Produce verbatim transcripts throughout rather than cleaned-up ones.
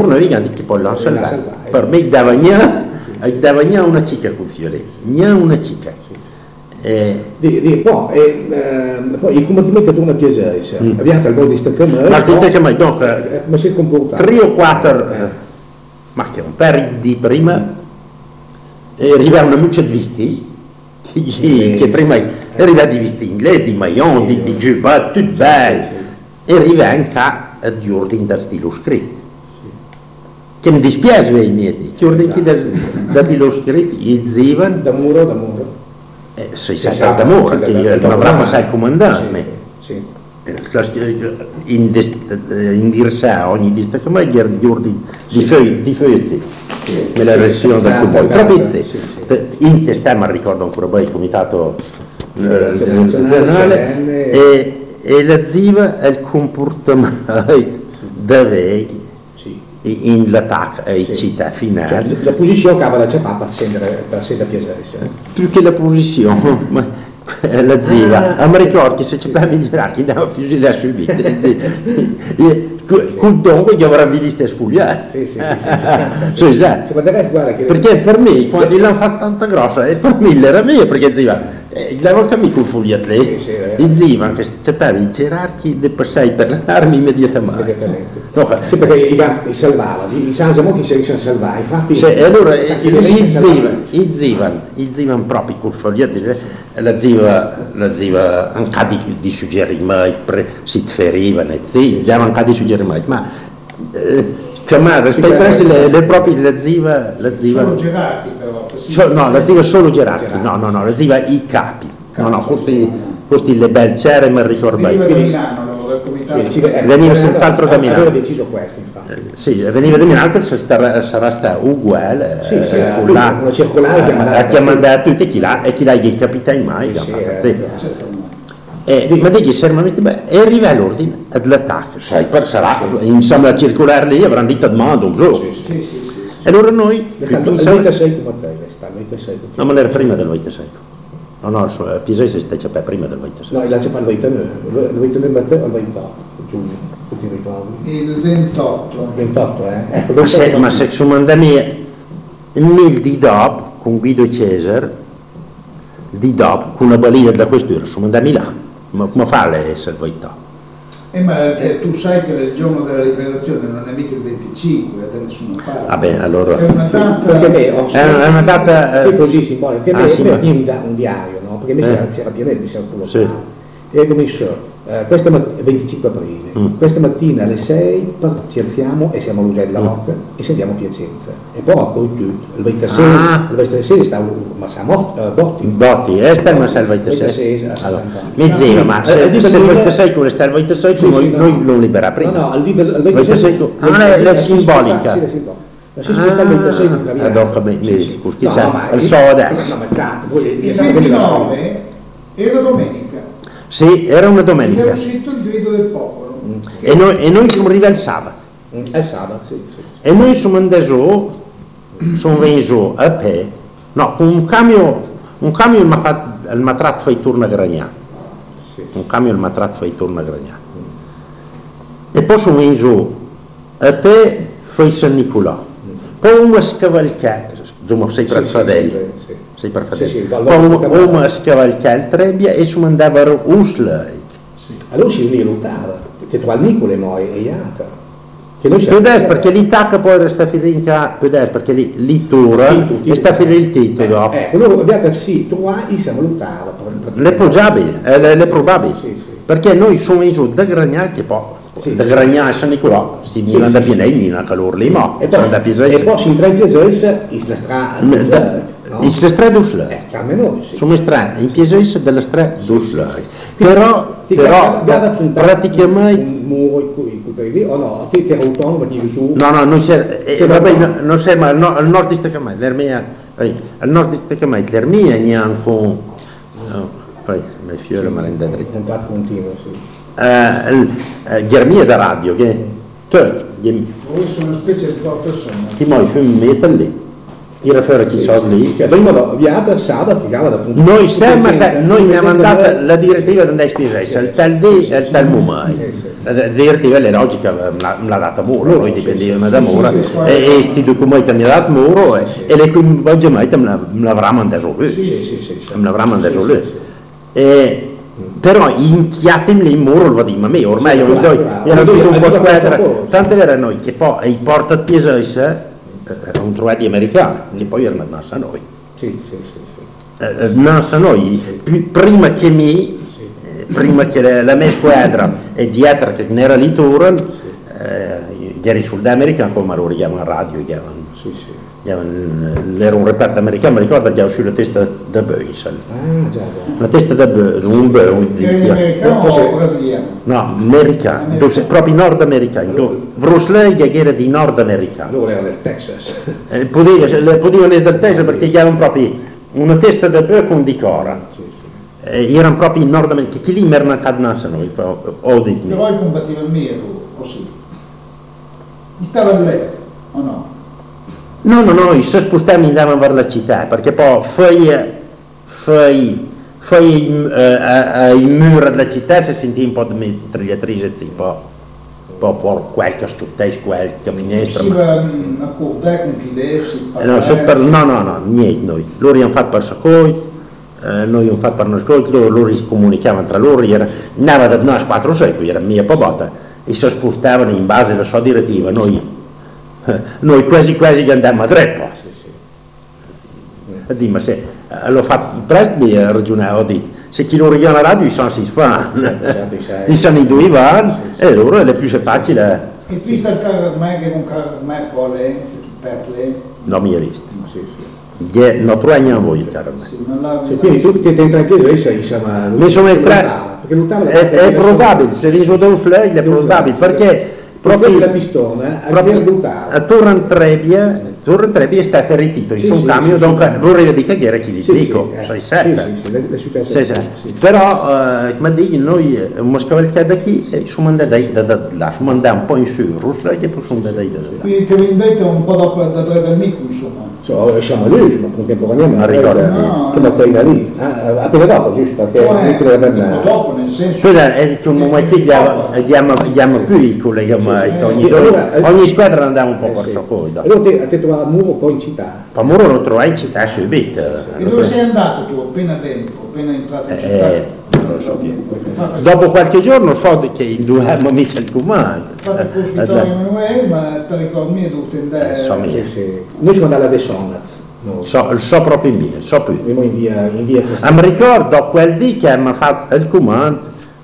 noi gli che poi l'hanno salvato. Per me dava gnà una cica con fiore, gnà una cica. Eh, di, di, poi, eh, poi il combattimento torna a Piesare, mm. abbiamo il gol di staccamento. Ma di staccamento, donc, eh, come si è comportato? tre o quattro, eh. ma che un per di prima, eh, arriva una muccia di vestiti, che, sì, che prima eh. arriva di vestiti inglesi, di maillon, sì, di, di giubbà, tutto bello, sì, sì. E arriva anche a di ordine da stilo scritto. Sì. Che mi dispiace i miei, che ordine da, da stilo scritto, gli dicevano. Da muro, da muro. Eh, sei stato d'amore, che non avrà passato il comandante. Sì, sì. In, in dirsa ogni distaccamento di ordini di feuille, di feuille, nella versione del comune. Proprio in che stiamo, ricordo ancora bene il comitato nazionale, e, e la ziva è il comportamento da vecchi in l'attacco ai sì. città finali. Cioè, la posizione che aveva già fatta per scendere a Piesare. Più che la posizione, ma la ziva, ah, a me ricordo che se c'è per migliorare, che andava a fusilare subito. Col dopo che avrebbe visto sfogliati. Sì, sì, sì. sì, perché per me, quando l'hanno fatta tanta grossa, e per me era mia, perché ziva, l'avevo capito col foglietto lì, e ziva che sapeva i gerarchi di passare per l'armi immediatamente. immediatamente. No, sì, perché i salvava, i sanno che si sono salvati, infatti. Sì, e allora i zivan, i zivan proprio col foglietto, la ziva, la ziva anche di, di suggerimenti, si ferivano, sì, davano anche di suggerimenti, ma eh, chiamare, rispetto a le, le proprie, la ziva, la ziva. Solo gerarchi però. So, no, la ziva solo gerarchi, no, no, no, la ziva i capi, no, no, questi, questi le belle cere, mi ricordo bene. Veniva da Milano, del comitato. Sì, veniva senz'altro da Milano. Aveva deciso questo, infatti. Sì, veniva da Milano perché sarà, sarà stato uguale, sì, sì, eh, una, una circolare che ha chiamato tutti chi l'ha e chi l'ha i capitani mai, sì, sì, sì. Eh, ma dici sermamente beh, e arriva all'ordine dell'attacco, sai, per sarà insomma la circolare lì avranno detto domanda un giorno. Sì, sì, sì, sì. E allora noi il ventisei come te, sta il ventisei. No, ma era prima del ventisei. No, no, il Piesare si sta per prima del ventisei. No, il c'è il ventinove, il ventinove batteva il ventotto, giugno, tutti ricordi. Il ventotto. ventotto, eh. Ecco, ma se ma se su mandami il mil di dopo con Guido Cesar di dopo con una balina da questura su mandami là. Ma come fa lei a essere il ventotto? Eh, ma eh, tu sai che il giorno della liberazione non è mica il venticinque da nessuna parte. Ah bene, allora. È una data. Perché beh, oh, è, una, è una data. Sì, così simbolica. Perché ah, beh, sì, beh, ma... un, un diario, no? Perché mi eh. c'era Pianelli, mi c'era pure sì. E come dicevo, eh, questa mattina, venticinque aprile, mm. questa mattina alle sei ci alziamo e siamo all'Usella della Rocca mm. e scendiamo a Piacenza. E poi, poi il ventisei, ah. il ventisei sta ma siamo uh, Botti. Botti, e sta il Marcel ventisei. Allora, mi diceva, ma se il ventisei come sta il ventisei, noi non libera prima. No, no, il ventisei. Ah, è simbolica. Sì, è simbolica. Ma se si sta il ventisei non capiamo. Adocca bene, scusi, il so adesso. Il ventinove era domenica. Sì, era una domenica. È uscito il grido del popolo. Mm. E, noi, e noi siamo arrivati il sabato. Mm. È il sabato, sì, sì, sì. E noi siamo andati su, sono venuti su a piedi, no, con un camion, un camion mi ha tratto fai turno a Gragnà. Sì. Un camion mi ha tratto fai turno a Gragnà. Mm. E poi sono venuti su a piedi fai San Nicolò. Mm. Poi uno scavalcare, insomma, sei per fratelli. Sì, sì. Sei per fratelli. Sì, sì, poi uno scavalcare il Trebbia e si mandavano Uslake. Sì. Allora si riluttava, che tu al Nicole noi e Iata. Può essere perché l'Itaca poi resta finita, può essere perché lì, lì tura e sta finendo il titolo. Eh, ecco, noi abbiamo sì, tu e siamo lontani. Le probabili, eh, le probabili. Sì, sì. Perché noi siamo giù da Gragnà che poi. Sì, da Gragnà a San Nicolò, si sì, andava sì, bene, sì. Non calore lì, ma e poi, da Piesare. E poi si entra in Piesare, in la strada. No? In la strada d'Uslare. Eh, almeno sì. Sono strade, in Piesare della strada d'Uslare. Però, però praticamente. Un muro o no? Che era autonomo, di su. No, no, non c'è. Eh, vabbè, no, non c'è, ma al nord di staccamento, l'Ermia, al nord di staccamento, l'Ermia neanche un. Poi, mi fiore me l'ha dritta. Contatto continuo, sì. Uh, Germia da radio che certo voi sono una specie di porta sonno ti muovi film metal lì Tira fuori chi so lì. Noi modo viata sabato ficava da punto. Noi siamo noi abbiamo mandato la direttiva da andare a il tal di e il tal mumai. La direttiva è logica, me l'ha data Muro, noi dipendevamo da Muro e questi documenti mi ha dato Muro e le coinvolgimenti me l'avrà mandato lui. Me l'avrà mandato lui. Però inchiatemi lì in Muro lo dico, ma me ormai io ero tutto un po' squadra, tanto è vero noi che poi i porta Piesese un trovati americani, che poi erano nati a noi. Sì, sì, sì, sì. Eh, nati a noi, più, prima che me, eh, prima che la, la mia squadra e dietro che ne era lì Turan, eh, gli risultati americani come loro chiamano radio, chiamano. Sì, sì. Era un reparto americano, mi ricordo che avevo sulla testa da bœuf. Ah, già, già. La testa da bœuf, un bœuf. Un Era americano o brasiliano? No, americano, americano. Proprio nordamericano. Bruce Lee che era di nordamericano. Loro erano del Texas. Eh, potevano essere del Texas perché avevano proprio una testa da bœuf con dicora. Sì, sì. Eh, erano proprio in nordamericano, che lì mi erano cadnati a noi. Ho detto. Però combattiva il mio, o sì? Stava lì, o no? No, no, noi si spostavamo e andavamo verso la città, perché poi fuori, fuori, fuori uh, ai muri della città si sentiva un po' di mitragliatrice, un po', un po' qualche stuttese, qualche finestra. Si va a cordare con chi lesi, no, per, no, no, no, niente noi. Loro abbiamo fatto per Sacoit, eh, noi abbiamo fatto per noi Sacoit, loro, loro si comunicavano tra loro, andava da noi quattro secoli, era mia popata, e si spostavano in base alla sua direttiva, noi. Noi quasi quasi che andiamo a Treppa. Sì, sì. Ma se l'ho fatto presto mi ragionavo, ho detto, se chi lo richiama la radio i sono si fa, i sono i due van e loro è più facile. E tu stai che con me quale per lei? Non mi hai visto. Sì, sì. Non trovo niente a voi, chiaramente. Sì, quindi tu che entra in chiesa insomma, mi sono estratto. È, è probabile, se dice da un flag è probabile, perché proprio la pistona a Torre Trebbia Torre Trebbia sta ferritito in un camion, dunque vorrei dire che era chi li dico sei sette però come dici noi una scavalcata da qui e sono andati da là sono andati un po' in su Russia e poi sono andati da là quindi ti vendete un po' dopo da tre del mico insomma siamo lì ma contemporaneamente non ricordo che mattina lì appena dopo giusto perché dopo nel senso scusa è che un momento diamo più i colleghi ogni squadra andava un po' per Socoida e allora te trovavi a Muro poi in città a Muro lo trovai in città subito e dove sei andato tu appena dentro appena entrato in città eh, non lo so più dopo qualche giorno so che il due abbiamo messo il comando fate il cospitorio Emanuele ma ti ricordi me dove andare noi siamo andati a De Sonaz so, so proprio in via so più in via, in via ah, mi ricordo quel dì che abbiamo fatto il comando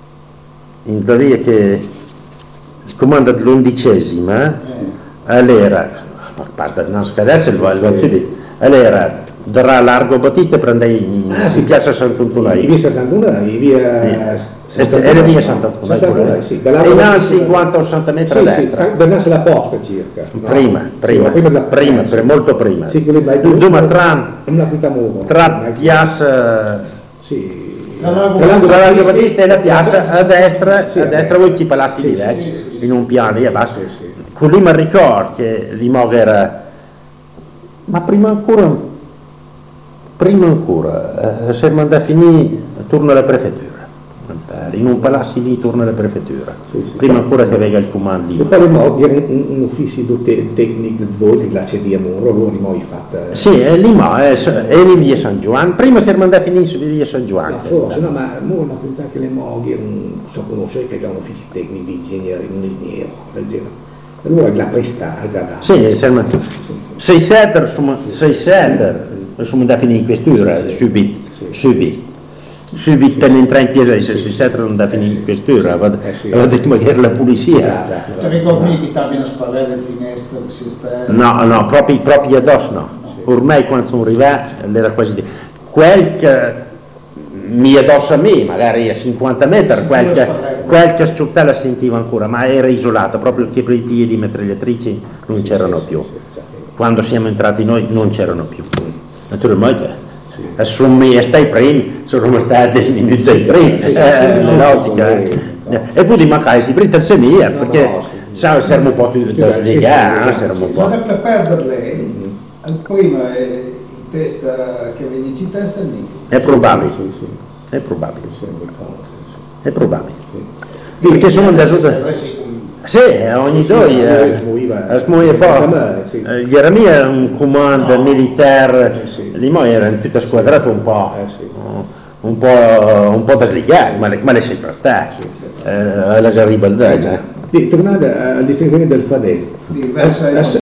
in teoria che il comando dell'undicesima eh. all'era a parte non scadesse il valore sì. all'era darà largo Battista e prendei in, ah, sì. in piazza Sant'Antonio in via Sant'Antonio in via era via Sant'Antonio sì. e andava a cinquanta o sessanta metri a destra da nascere la posta circa prima no? prima sì, prima, prima per molto prima sì, dove tra tra piazza sì tra largo Battista e la piazza a destra a destra voi ci palassi di vecchi in un piano e basta con lui mi ricordo che l'Imog era ma prima ancora prima ancora eh, siamo andati a finire torno alla prefettura in un palazzo lì torno alla prefettura sì, sì, prima ancora che venga il comando e poi abbiamo un, un ufficio te, tecnico di voi che la c'è di Amuro loro abbiamo fatto sì è lì ma è, è in via San Giovanni prima siamo andati a finire su via San Giovanni no, forse no ma una comunità che le mogli non so conoscere che ha un ufficio tecnico di ingegnere un ingegnere del genere allora la presta aggradato sì siamo sei sette sei sette sono andati a finire in questura subito subito subito per entrare in piazza se si sette non da finire in questura aveva detto magari la pulizia ti ricordi che ti abbiano sparato del finestra che si sta no no proprio, proprio addosso no ormai quando sono arrivato era quasi di quel che mi addosso a me magari a cinquanta metri qualche, qualche città la sentiva ancora ma era isolata proprio che per i piedi mitragliatrici non c'erano più quando siamo entrati noi non c'erano più naturalmente assumi e stai primi sono stati dieci minuti ai primi è logica e poi di mancare si prende il semia perché sai serve un po' da slegare serve un po' per perderle prima è in testa che viene in città sta lì. È probabile, Sì, sì. è probabile, Sì, sì. è probabile. Sì. Perché sono andato... Sì, ogni due eh, eh, smuoiva, smuoiva poi. eh, sì. Eh, Gli era un comando No. militare, Eh, sì. lì mo era tutto squadrato un po', Eh, sì. un po', un po' da sligare, ma le, ma le sempre state, eh, alla garibaldi. Sì, tornando al distinguimento del Fadel, Diversa a- a-